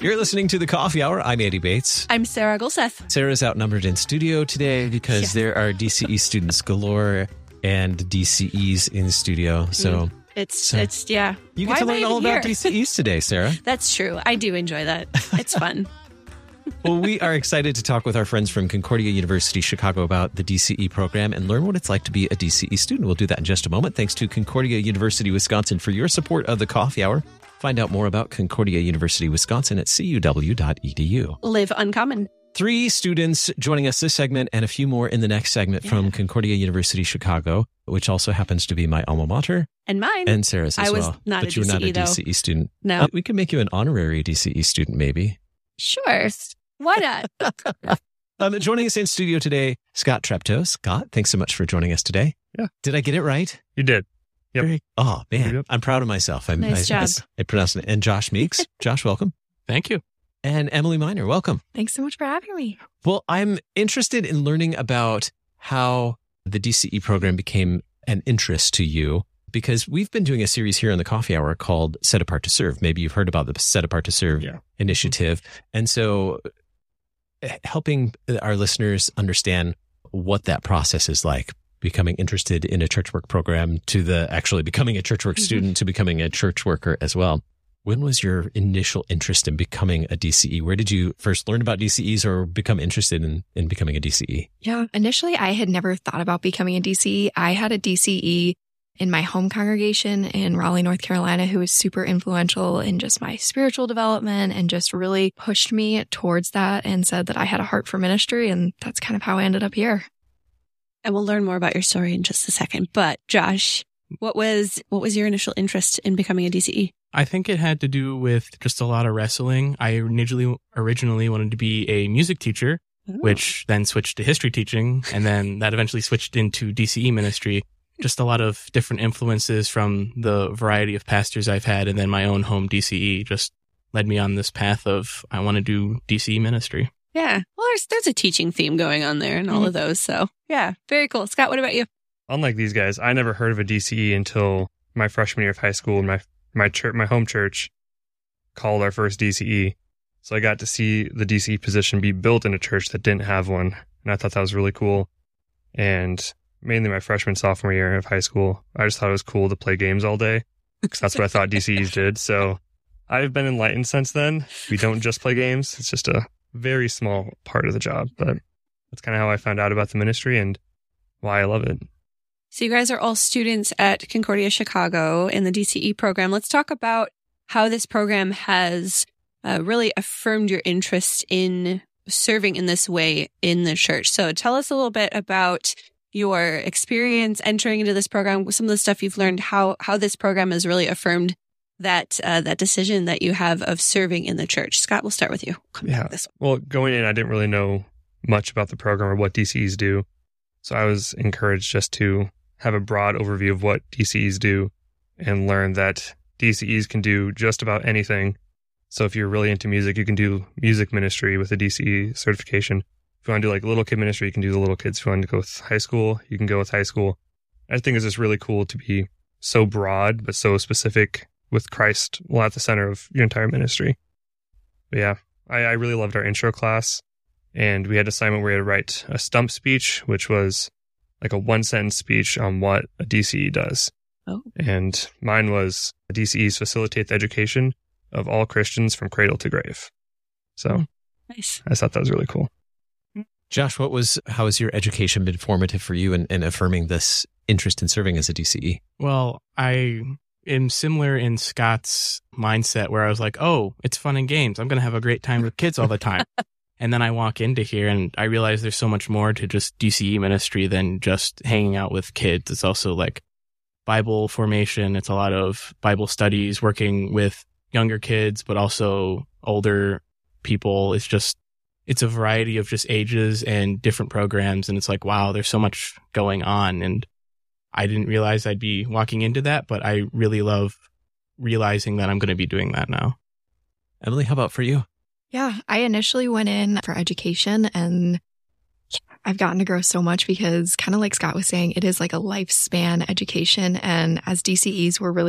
You're listening to The Coffee Hour. I'm Andy Bates. I'm Sarah Gulseth. Sarah's outnumbered in studio today because there are DCE students galore and DCEs in studio. So It's you get to learn all about DCEs today, Sarah. That's true. I do enjoy that. It's fun. Well, we are excited to talk with our friends from Concordia University, Chicago about the DCE program and learn what it's like to be a DCE student. We'll do that in just a moment. Thanks to Concordia University, Wisconsin for your support of The Coffee Hour. Find out more about Concordia University, Wisconsin at cuw.edu. Live uncommon. 3 students joining us this segment and a few more in the next segment from Concordia University, Chicago, which also happens to be my alma mater. And mine. And Sarah's as well. I was not but a you were not a DCE, though. DCE student. No. We could make you an honorary DCE student, maybe. Sure. Why not? Joining us in studio today, Scott Treptow. Scott, thanks so much for joining us today. Yeah. Did I get it right? You did. Yep. Oh, man. Yep. I'm proud of myself. Nice job. I pronounced it. And Josh Meeks. Josh, welcome. Thank you. And Emily Miner, welcome. Thanks so much for having me. Well, I'm interested in learning about how the DCE program became an interest to you, because we've been doing a series here on the Coffee Hour called Set Apart to Serve. Maybe you've heard about the Set Apart to Serve initiative. And so helping our listeners understand what that process is like, becoming interested in a church work program to the actually becoming a church work student to becoming a church worker as well. When was your initial interest in becoming a DCE? Where did you first learn about DCEs or become interested in becoming a DCE? Yeah, initially I had never thought about becoming a DCE. I had a DCE in my home congregation in Raleigh, North Carolina, who was super influential in just my spiritual development and just really pushed me towards that and said that I had a heart for ministry. And that's kind of how I ended up here. And we'll learn more about your story in just a second. But Josh, what was your initial interest in becoming a DCE? I think it had to do with just a lot of wrestling. I originally wanted to be a music teacher, which then switched to history teaching, and then that eventually switched into DCE ministry. Just a lot of different influences from the variety of pastors I've had, and then my own home DCE just led me on this path of I want to do DCE ministry. Yeah. Well, there's a teaching theme going on there and all of those. So yeah, very cool. Scott, what about you? Unlike these guys, I never heard of a DCE until my freshman year of high school. My home church called our first DCE. So I got to see the DCE position be built in a church that didn't have one. And I thought that was really cool. And mainly my freshman, sophomore year of high school, I just thought it was cool to play games all day because that's what I thought DCEs did. So I've been enlightened since then. We don't just play games. It's just a very small part of the job. But that's kind of how I found out about the ministry and why I love it. So you guys are all students at Concordia Chicago in the DCE program. Let's talk about how this program has really affirmed your interest in serving in this way in the church. So tell us a little bit about your experience entering into this program, some of the stuff you've learned, how this program has really affirmed that decision that you have of serving in the church. Scott, we'll start with you. Well, going in, I didn't really know much about the program or what DCEs do. So I was encouraged just to have a broad overview of what DCEs do and learn that DCEs can do just about anything. So if you're really into music, you can do music ministry with a DCE certification. If you want to do like little kid ministry, you can do the little kids. If you want to go with high school, you can go with high school. I think it's just really cool to be so broad, but so specific with Christ at the center of your entire ministry. But yeah, I really loved our intro class. And we had an assignment where we had to write a stump speech, which was like a 1-sentence speech on what a DCE does. Oh. And mine was DCEs facilitate the education of all Christians from cradle to grave. So nice. I thought that was really cool. Josh, how has your education been formative for you in affirming this interest in serving as a DCE? Well, I am similar in Scott's mindset where I was like, oh, it's fun and games. I'm going to have a great time with kids all the time. And then I walk into here and I realize there's so much more to just DCE ministry than just hanging out with kids. It's also like Bible formation. It's a lot of Bible studies, working with younger kids, but also older people. It's a variety of just ages and different programs. And it's like, wow, there's so much going on. And I didn't realize I'd be walking into that, but I really love realizing that I'm going to be doing that now. Emily, how about for you? Yeah, I initially went in for education and I've gotten to grow so much because kind of like Scott was saying, it is like a lifespan education. And as DCEs, we're really like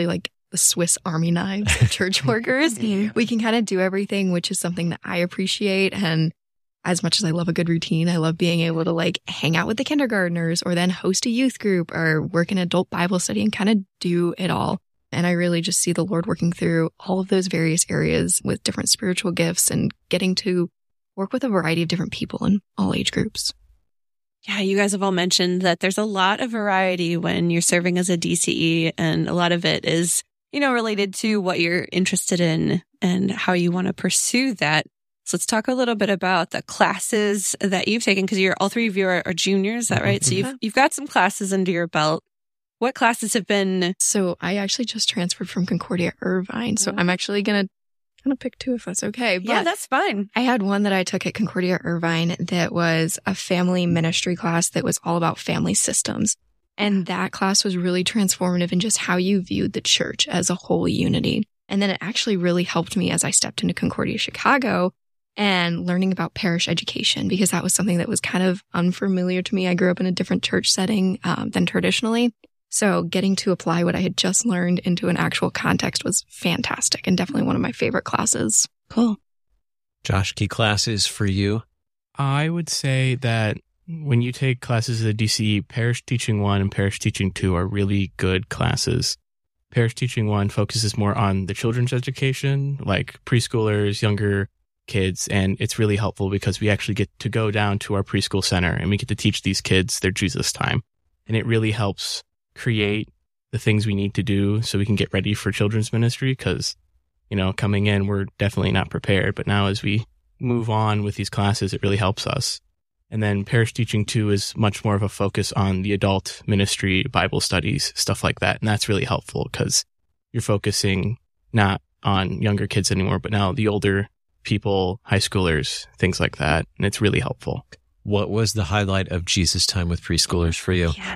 the Swiss Army knives of church workers. We can kind of do everything, which is something that I appreciate. And as much as I love a good routine, I love being able to like hang out with the kindergartners or then host a youth group or work in adult Bible study and kind of do it all. And I really just see the Lord working through all of those various areas with different spiritual gifts and getting to work with a variety of different people in all age groups. Yeah, you guys have all mentioned that there's a lot of variety when you're serving as a DCE, and a lot of it is, related to what you're interested in and how you want to pursue that. So let's talk a little bit about the classes that you've taken, because all three of you are juniors, is that right? So you've got some classes under your belt. What classes have been? So I actually just transferred from Concordia Irvine. So I'm actually going to pick two if that's okay. But yeah, that's fine. I had one that I took at Concordia Irvine that was a family ministry class that was all about family systems. And that class was really transformative in just how you viewed the church as a whole unity. And then it actually really helped me as I stepped into Concordia Chicago and learning about parish education, because that was something that was kind of unfamiliar to me. I grew up in a different church setting than traditionally. So getting to apply what I had just learned into an actual context was fantastic and definitely one of my favorite classes. Cool. Josh, key classes for you? I would say that when you take classes at DCE, Parish Teaching 1 and Parish Teaching 2 are really good classes. Parish Teaching 1 focuses more on the children's education, like preschoolers, younger kids, and it's really helpful because we actually get to go down to our preschool center and we get to teach these kids their Jesus time. And it really helps create the things we need to do so we can get ready for children's ministry, because, coming in, we're definitely not prepared. But now as we move on with these classes, it really helps us. And then Parish Teaching 2 is much more of a focus on the adult ministry, Bible studies, stuff like that. And that's really helpful because you're focusing not on younger kids anymore, but now the older people, high schoolers, things like that. And it's really helpful. What was the highlight of Jesus time with preschoolers for you? Yeah.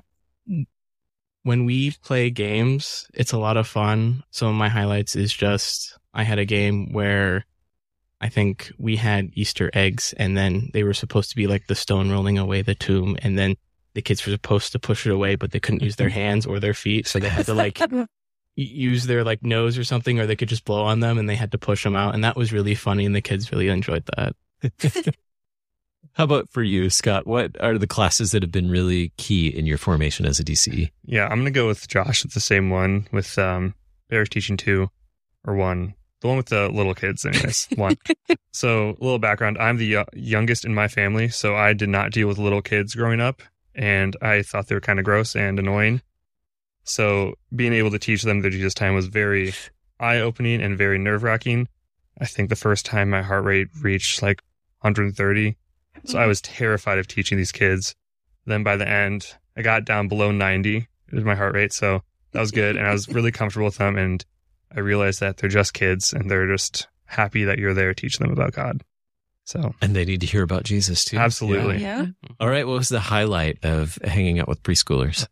When we play games, it's a lot of fun. Some of my highlights is just, I had a game where I think we had Easter eggs, and then they were supposed to be like the stone rolling away the tomb. And then the kids were supposed to push it away, but they couldn't use their hands or their feet. So they had to use their nose or something, or they could just blow on them and they had to push them out. And that was really funny. And the kids really enjoyed that. How about for you, Scott? What are the classes that have been really key in your formation as a DCE? Yeah, I'm going to go with Josh. It's the same one with Parish Teaching 2 or 1. The one with the little kids, anyways. 1. So, a little background. I'm the youngest in my family, so I did not deal with little kids growing up, and I thought they were kind of gross and annoying. So, being able to teach them their Jesus time was very eye-opening and very nerve-wracking. I think the first time my heart rate reached 130. So I was terrified of teaching these kids. Then by the end, I got down below 90 with my heart rate. So that was good. And I was really comfortable with them. And I realized that they're just kids and they're just happy that you're there teaching them about God. And they need to hear about Jesus too. Absolutely. Yeah. All right. What was the highlight of hanging out with preschoolers?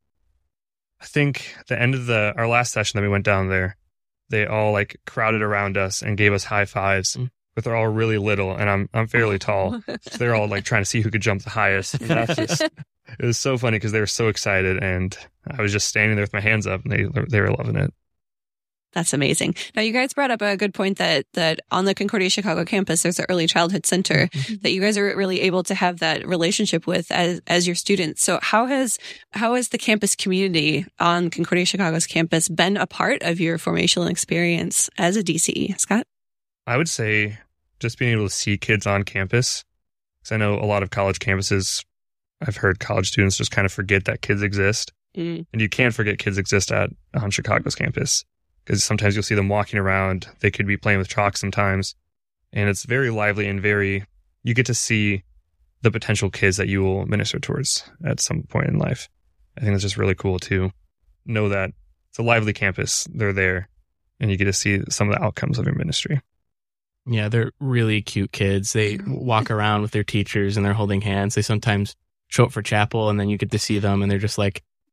I think the end of our last session that we went down there, they all crowded around us and gave us high fives. But they're all really little, and I'm fairly tall. So they're all trying to see who could jump the highest. And it was so funny because they were so excited, and I was just standing there with my hands up, and they were loving it. That's amazing. Now, you guys brought up a good point that on the Concordia Chicago campus, there's an early childhood center that you guys are really able to have that relationship with as your students. So how has the campus community on Concordia Chicago's campus been a part of your formational experience as a DCE? Scott? I would say just being able to see kids on campus, because I know a lot of college campuses, I've heard college students just kind of forget that kids exist. And you can't forget kids exist on Chicago's campus. Because sometimes you'll see them walking around. They could be playing with chalk sometimes. And it's very lively and you get to see the potential kids that you will minister towards at some point in life. I think it's just really cool to know that it's a lively campus. They're there and you get to see some of the outcomes of your ministry. Yeah, they're really cute kids. They walk around with their teachers and they're holding hands. They sometimes show up for chapel and then you get to see them and they're just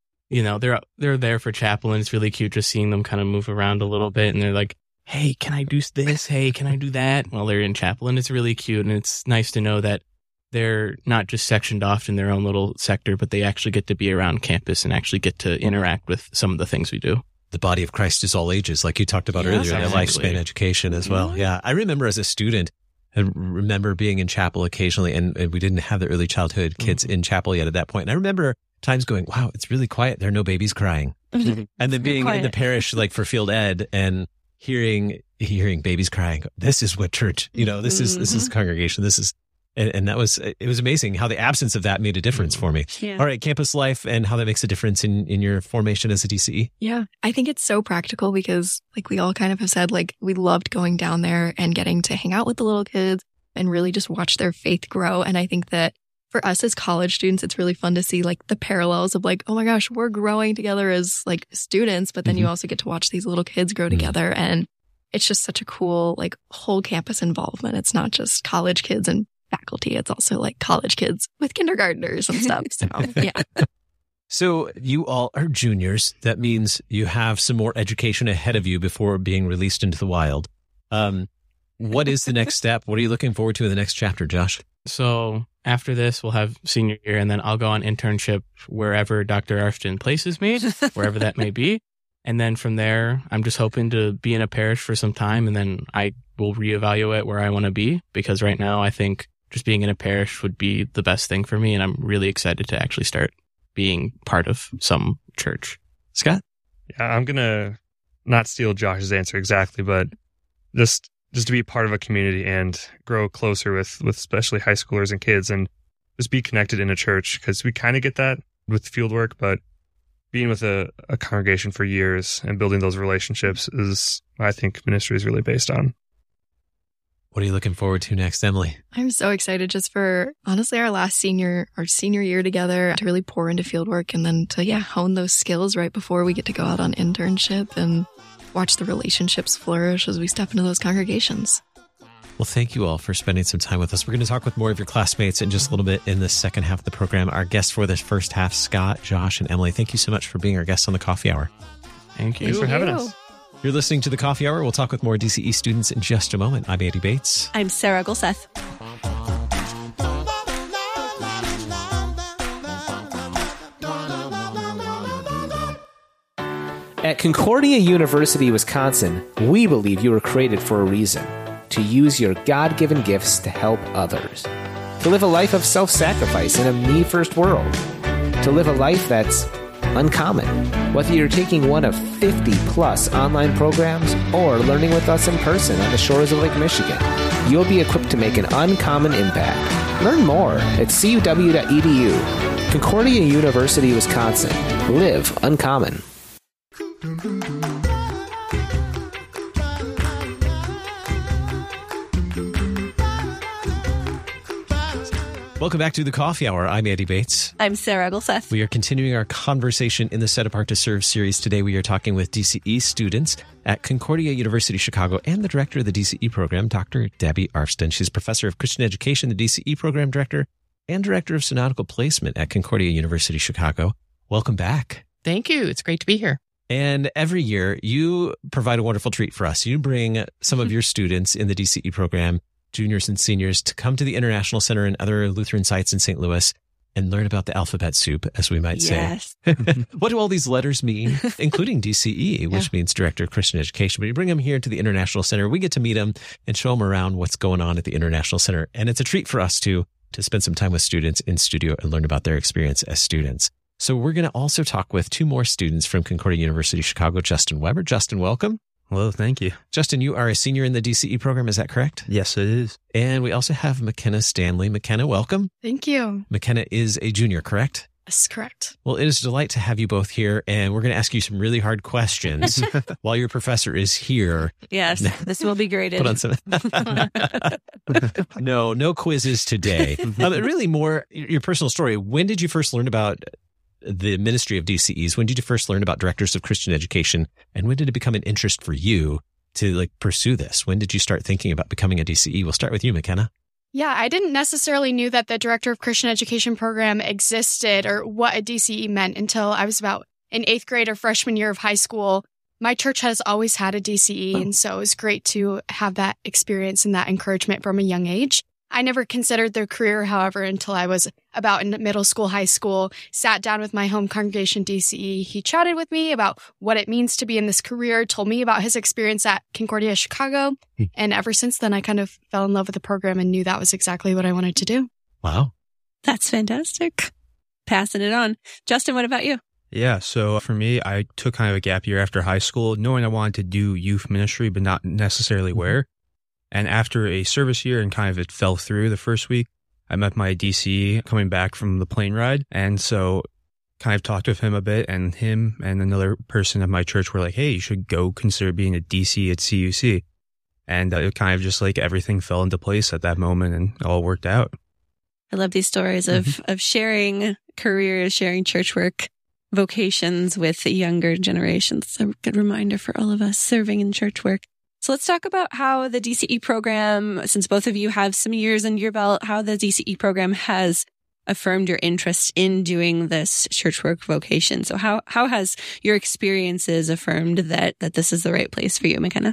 they're there for chapel, and it's really cute just seeing them kind of move around a little bit. And they're like, hey, can I do this? Hey, can I do that? While they're in chapel. And it's really cute. And it's nice to know that they're not just sectioned off in their own little sector, but they actually get to be around campus and actually get to interact with some of the things we do. the body of Christ is all ages, like you talked about earlier, that lifespan education as well. Yeah. I remember as a student, I remember being in chapel occasionally, and we didn't have the early childhood kids in chapel yet at that point. And I remember times going, wow, it's really quiet. There are no babies crying. And then being in the parish, like for field ed, and hearing babies crying. This is what church, this is congregation. This is, and it was amazing how the absence of that made a difference for me. Yeah. All right. Campus life and how that makes a difference in your formation as a DCE. Yeah. I think it's so practical because like we all kind of have said, like we loved going down there and getting to hang out with the little kids and really just watch their faith grow. And I think that for us as college students, it's really fun to see like the parallels of like, oh my gosh, we're growing together as like students, but then you also get to watch these little kids grow together. And it's just such a cool, like whole campus involvement. It's not just college kids and faculty. It's also like college kids with kindergartners and stuff. So, yeah. So you all are juniors. That means you have some more education ahead of you before being released into the wild. What is the next step? What are you looking forward to in the next chapter, Josh? So after this, we'll have senior year, and then I'll go on internship wherever Dr. Arston places me, wherever that may be. And then from there, I'm just hoping to be in a parish for some time, and then I will reevaluate where I want to be, because right now I think just being in a parish would be the best thing for me, and I'm really excited to actually start being part of some church. Scott? Yeah, I'm going to not steal Josh's answer exactly, but just to be part of a community and grow closer with especially high schoolers and kids, and just be connected in a church, because we kind of get that with field work, but being with a congregation for years and building those relationships is, I think, ministry is really based on. What are you looking forward to next, Emily? I'm so excited just for, honestly, our senior year together to really pour into fieldwork and then to, hone those skills right before we get to go out on internship and watch the relationships flourish as we step into those congregations. Well, thank you all for spending some time with us. We're going to talk with more of your classmates in just a little bit in the second half of the program. Our guests for this first half, Scott, Josh, and Emily, thank you so much for being our guests on the Coffee Hour. Thank you. Thanks for having us. You're listening to the Coffee Hour. We'll talk with more DCE students in just a moment. I'm Andy Bates. I'm Sarah Gulseth. At Concordia University, Wisconsin, we believe you were created for a reason: to use your God-given gifts to help others, to live a life of self-sacrifice in a me-first world, to live a life that's uncommon. Whether you're taking one of 50-plus online programs or learning with us in person on the shores of Lake Michigan, you'll be equipped to make an uncommon impact. Learn more at cuw.edu. Concordia University, Wisconsin. Live uncommon. Welcome back to the Coffee Hour. I'm Andy Bates. I'm Sarah Gulseth. We are continuing our conversation in the Set Apart to Serve series. Today we are talking with DCE students at Concordia University, Chicago, and the director of the DCE program, Dr. Debbie Arston. She's professor of Christian education, the DCE program director, and director of synodical placement at Concordia University, Chicago. Welcome back. Thank you. It's great to be here. And every year you provide a wonderful treat for us. You bring some of your students in the DCE program, juniors and seniors, to come to the International Center and other Lutheran sites in St. Louis and learn about the alphabet soup, as we might say. What do all these letters mean, including DCE, which means Director of Christian Education? But you bring them here to the International Center. We get to meet them and show them around what's going on at the International Center. And it's a treat for us to spend some time with students in studio and learn about their experience as students. So we're going to also talk with two more students from Concordia University, Chicago, Justin Weber. Justin, welcome. Hello, thank you. Justin, you are a senior in the DCE program, is that correct? Yes, it is. And we also have McKenna Stanley. McKenna, welcome. Thank you. McKenna is a junior, correct? That's correct. Well, it is a delight to have you both here, and we're going to ask you some really hard questions while your professor is here. Yes, this will be graded. Put on some. No quizzes today. Really more your personal story. When did you first learn about the ministry of DCEs? When did you first learn about directors of Christian education? And when did it become an interest for you to pursue this? When did you start thinking about becoming a DCE? We'll start with you, McKenna. Yeah, I didn't necessarily knew that the Director of Christian Education program existed or what a DCE meant until I was about in 8th grade or freshman year of high school. My church has always had a DCE, and so it was great to have that experience and that encouragement from a young age. I never considered their career, however, until I was about in middle school, high school, sat down with my home congregation, DCE. He chatted with me about what it means to be in this career, told me about his experience at Concordia Chicago. And ever since then, I kind of fell in love with the program and knew that was exactly what I wanted to do. Wow. That's fantastic. Passing it on. Justin, what about you? Yeah, so for me, I took kind of a gap year after high school, knowing I wanted to do youth ministry, but not necessarily where. And after a service year and kind of it fell through the first week, I met my DCE coming back from the plane ride. And so kind of talked with him a bit, and him and another person at my church were like, hey, you should go consider being a DC at CUC. And it kind of just like everything fell into place at that moment and it all worked out. I love these stories of sharing careers, sharing church work, vocations with the younger generations. It's a good reminder for all of us serving in church work. So let's talk about how the DCE program, since both of you have some years under your belt, how the DCE program has affirmed your interest in doing this church work vocation. So how has your experiences affirmed that this is the right place for you, McKenna?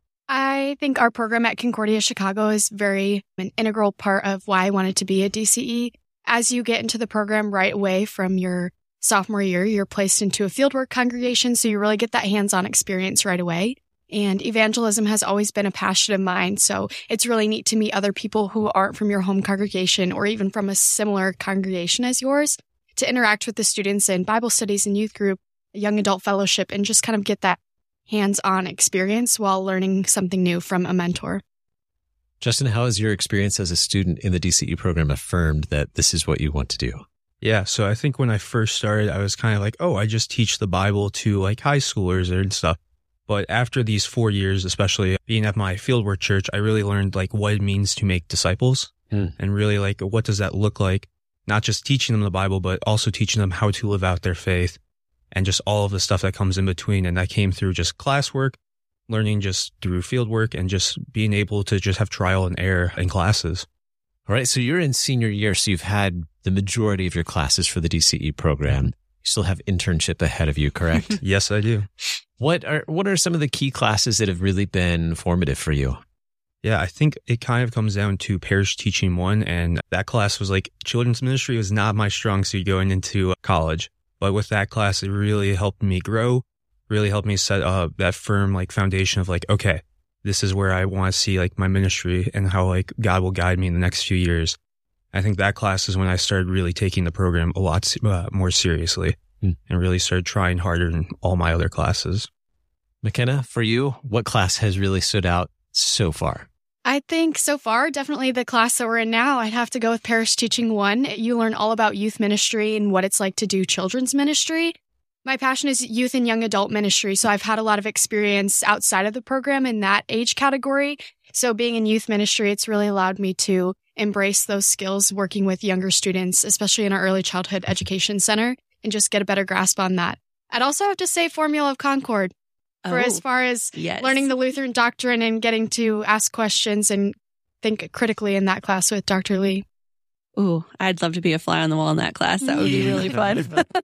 I think our program at Concordia Chicago is very an integral part of why I wanted to be a DCE. As you get into the program right away from your sophomore year, you're placed into a fieldwork congregation, so you really get that hands-on experience right away. And evangelism has always been a passion of mine, so it's really neat to meet other people who aren't from your home congregation or even from a similar congregation as yours, to interact with the students in Bible studies and youth group, young adult fellowship, and just kind of get that hands-on experience while learning something new from a mentor. Justin, how has your experience as a student in the DCE program affirmed that this is what you want to do? Yeah, so I think when I first started, I was kind of like, oh, I just teach the Bible to like high schoolers and stuff. But after these 4 years, especially being at my fieldwork church, I really learned like what it means to make disciples and really like what does that look like? Not just teaching them the Bible, but also teaching them how to live out their faith and just all of the stuff that comes in between. And that came through just classwork, learning just through fieldwork, and just being able to just have trial and error in classes. All right. So you're in senior year. So you've had the majority of your classes for the DCE program. You still have internship ahead of you, correct? Yes, I do. What are some of the key classes that have really been formative for you? Yeah, I think it kind of comes down to Parish Teaching 1. And that class was like children's ministry was not my strong suit going into college. But with that class, it really helped me grow, really helped me set that firm like foundation of like, okay, this is where I want to see like my ministry and how like God will guide me in the next few years. I think that class is when I started really taking the program a lot more seriously and really started trying harder than all my other classes. McKenna, for you, what class has really stood out so far? I think so far, definitely the class that we're in now, I'd have to go with Parish Teaching 1. You learn all about youth ministry and what it's like to do children's ministry. My passion is youth and young adult ministry, so I've had a lot of experience outside of the program in that age category. So being in youth ministry, it's really allowed me to embrace those skills working with younger students, especially in our early childhood education center, and just get a better grasp on that. I'd also have to say Formula of Concord. For as far as learning the Lutheran doctrine and getting to ask questions and think critically in that class with Dr. Lee. Ooh, I'd love to be a fly on the wall in that class. That would be really fun.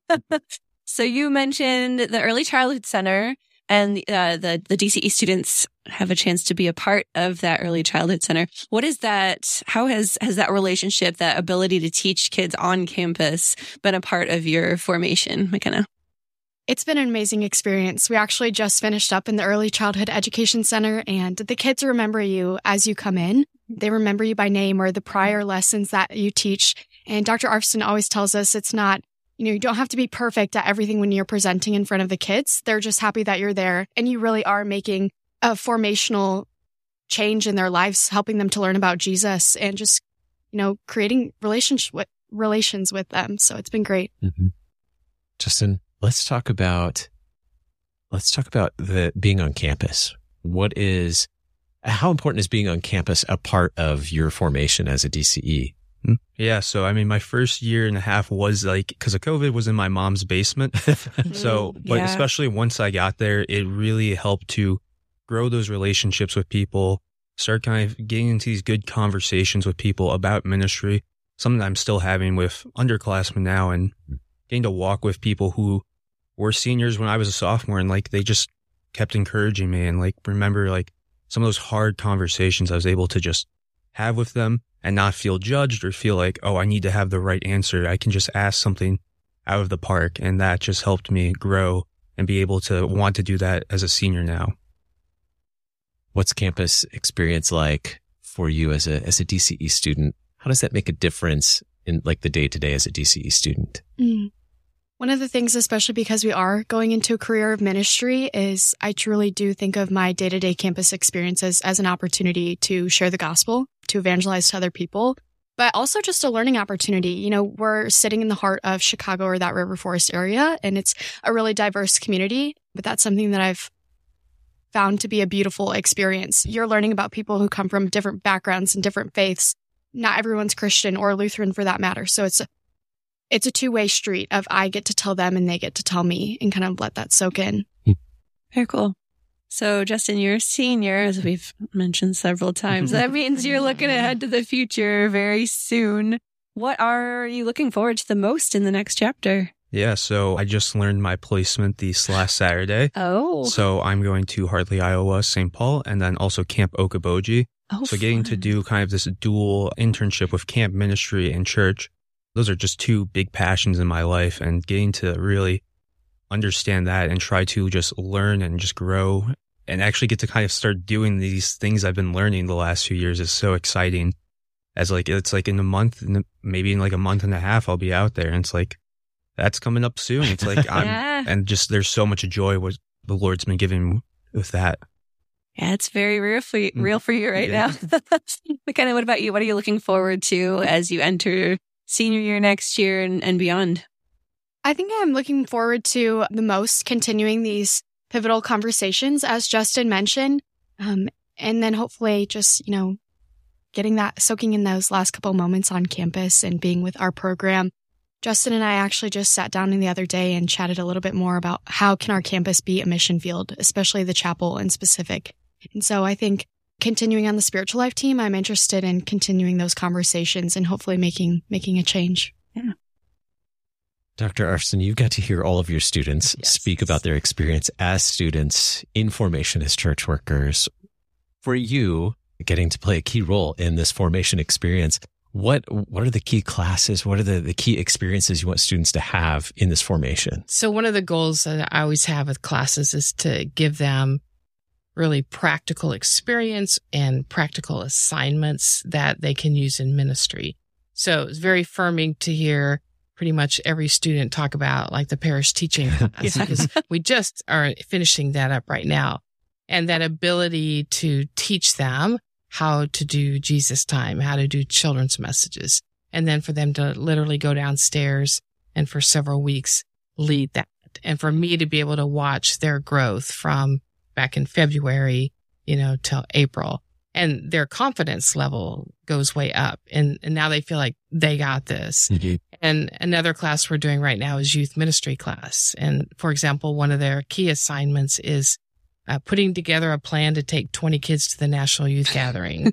So you mentioned the Early Childhood Center, and the DCE students have a chance to be a part of that Early Childhood Center. What is that? How has that relationship, that ability to teach kids on campus, been a part of your formation, McKenna? It's been an amazing experience. We actually just finished up in the Early Childhood Education Center, and the kids remember you as you come in. They remember you by name or the prior lessons that you teach. And Dr. Arfston always tells us it's not, you don't have to be perfect at everything when you're presenting in front of the kids. They're just happy that you're there, and you really are making a formational change in their lives, helping them to learn about Jesus and just, creating relations with them. So it's been great. Mm-hmm. Justin, let's talk about the being on campus. How important is being on campus a part of your formation as a DCE? Yeah. So, my first year and a half was because of COVID, was in my mom's basement. But especially once I got there, it really helped to grow those relationships with people, start kind of getting into these good conversations with people about ministry, something I'm still having with underclassmen now, and getting to walk with people who were seniors when I was a sophomore, and they just kept encouraging me, and remember some of those hard conversations I was able to just have with them and not feel judged or feel like, oh, I need to have the right answer. I can just ask something out of the park. And that just helped me grow and be able to want to do that as a senior now. What's campus experience like for you as a DCE student? How does that make a difference in like the day-to-day as a DCE student? One of the things, especially because we are going into a career of ministry, is I truly do think of my day-to-day campus experiences as an opportunity to share the gospel, to evangelize to other people, but also just a learning opportunity. You know, we're sitting in the heart of Chicago or that River Forest area, and it's a really diverse community, but that's something that I've found to be a beautiful experience. You're learning about people who come from different backgrounds and different faiths. Not everyone's Christian or Lutheran for that matter. So it's a two-way street of I get to tell them and they get to tell me, and kind of let that soak in. Very cool. So, Justin, you're a senior, as we've mentioned several times. That means you're looking ahead to the future very soon. What are you looking forward to the most in the next chapter? Yeah, so I just learned my placement this last Saturday. Oh. So I'm going to Hartley, Iowa, St. Paul, and then also Camp Okoboji. Oh, so getting to do kind of this dual internship with camp ministry and church, those are just two big passions in my life, and getting to really understand that and try to just learn and just grow and actually get to kind of start doing these things I've been learning the last few years is so exciting. As like, it's like in a month, maybe in like a month and a half, I'll be out there, and it's like, that's coming up soon. It's like, and just there's so much joy what the Lord's been giving with that. Yeah, it's very real for you right now. McKenna, what about you? What are you looking forward to as you enter senior year next year and beyond? I think I'm looking forward to the most continuing these pivotal conversations, as Justin mentioned, and then hopefully just, getting that, soaking in those last couple moments on campus and being with our program. Justin and I actually just sat down the other day and chatted a little bit more about how can our campus be a mission field, especially the chapel in specific. And so I think continuing on the spiritual life team, I'm interested in continuing those conversations and hopefully making a change. Yeah. Dr. Arfson, you got to hear all of your students speak about their experience as students in formation as church workers. For you, getting to play a key role in this formation experience, what are the key classes? What are the key experiences you want students to have in this formation? So one of the goals that I always have with classes is to give them really practical experience and practical assignments that they can use in ministry. So it's very affirming to hear pretty much every student talk about like the parish teaching class, because we just are finishing that up right now. And that ability to teach them how to do Jesus time, how to do children's messages, and then for them to literally go downstairs and for several weeks lead that. And for me to be able to watch their growth from back in February, till April. And their confidence level goes way up. And now they feel like they got this. Mm-hmm. And another class we're doing right now is youth ministry class. And for example, one of their key assignments is putting together a plan to take 20 kids to the National Youth Gathering.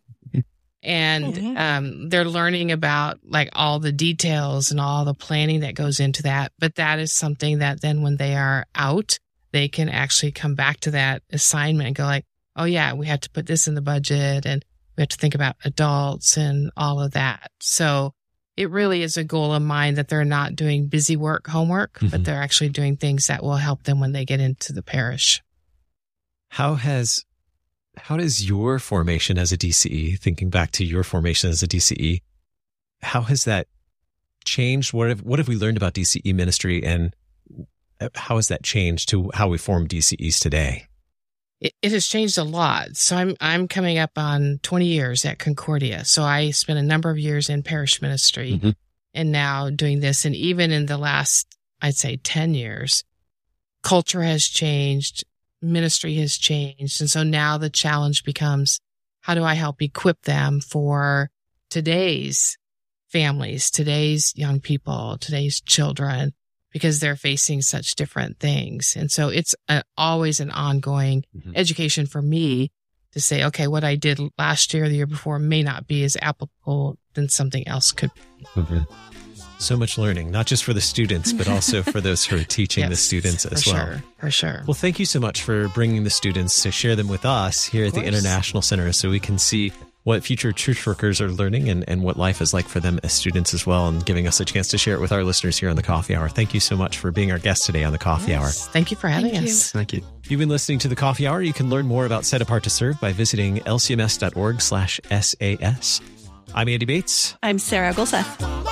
And they're learning about like all the details and all the planning that goes into that. But that is something that then when they are out, they can actually come back to that assignment and go like, oh yeah, we had to put this in the budget and we have to think about adults and all of that. So it really is a goal of mine that they're not doing busy work, homework, but they're actually doing things that will help them when they get into the parish. How does your formation as a DCE, thinking back to your formation as a DCE, how has that changed? What have we learned about DCE ministry, and how has that changed to how we form DCEs today? It has changed a lot. So I'm coming up on 20 years at Concordia. So I spent a number of years in parish ministry and now doing this. And even in the last, I'd say 10 years, culture has changed, ministry has changed. And so now the challenge becomes, how do I help equip them for today's families, today's young people, today's children, because they're facing such different things. And so it's always an ongoing education for me to say, okay, what I did last year or the year before may not be as applicable than something else could be. So much learning, not just for the students, but also for those who are teaching the students as well. For sure. Well, thank you so much for bringing the students to share them with us here at the International Center so we can see what future church workers are learning and what life is like for them as students as well, and giving us a chance to share it with our listeners here on the Coffee Hour. Thank you so much for being our guest today on the Coffee Hour. Thank you for having us. Thank you. You've been listening to the Coffee Hour. You can learn more about Set Apart to Serve by visiting lcms.org/SAS. I'm Andy Bates. I'm Sarah Gulseth.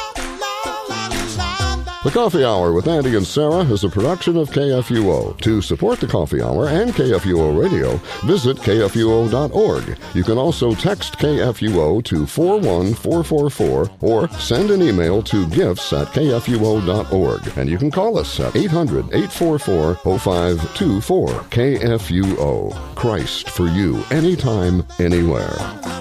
The Coffee Hour with Andy and Sarah is a production of KFUO. To support the Coffee Hour and KFUO Radio, visit KFUO.org. You can also text KFUO to 41444 or send an email to gifts@KFUO.org. And you can call us at 800-844-0524. KFUO. Christ for you, anytime, anywhere.